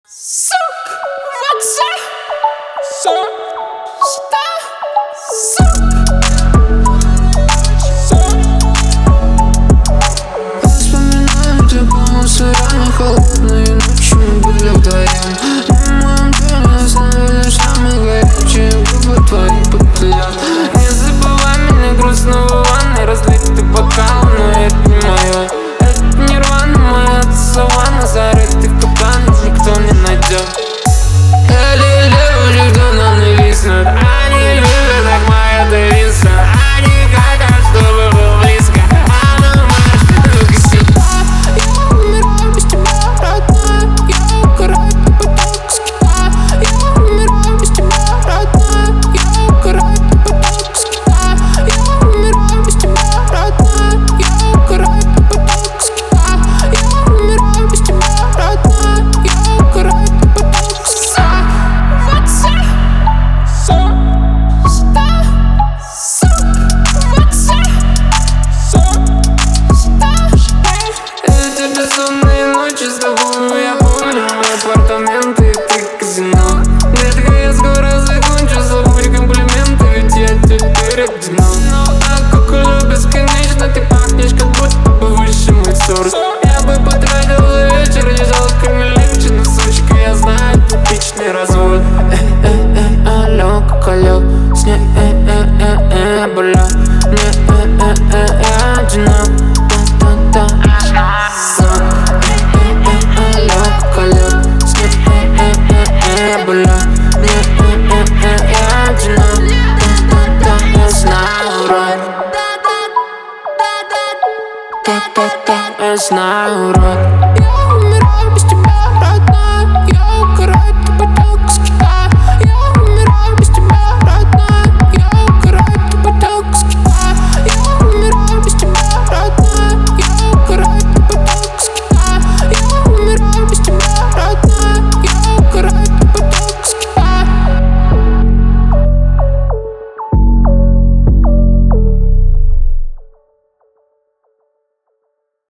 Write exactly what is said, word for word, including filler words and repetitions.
Сук, Макса, сук, что, сук, сук. Вспоминаю тепло сырами, холодные ночи мы были вдвоем. На моем теле оставили самые горячие губы твои подлят. Не забывай меня грустного в ванной, разлитый бокал, но это не мое. Это нирвана моя саванна, зарытый капкан, никто не найдет. Эти люди, кто нам нависнут, они любят, как моя девица. Они хотят, чтобы был близко, а на марш ты сюда. Я умираю без тебя, родная, я угораю по потоку с Китая. Я умираю без тебя, родная, я угораю по потоку с Китая. Я умираю без тебя, родная, я угораю по потоку с Китая. Я умираю без тебя, родная, я угораю по потоку с Китая. Макса, сук, что, сук, Макса, сук, что. Эти безумные ночи с тобой, я помню апартаменты и ты казино. Детка, я скоро закончу, забудь комплименты, ведь я теперь одинок. А кукуля бесконечно, ты пахнешь, как будто бы высший мой сорт. Я бы потратил за вечер десятками легче, но, сучка, я знаю, типичный развод. Э-э-э, алло, как алло, с ней э-э-э-э, бля, мне э-э-э-э, одинок, та-та-та. Сук, э-э-э, алло, как алло, с ней э-э-э-э, бля, мне э-э-э-э, одинок, та-та-та. Я знаю, урод, та-та-та, я знаю, урод.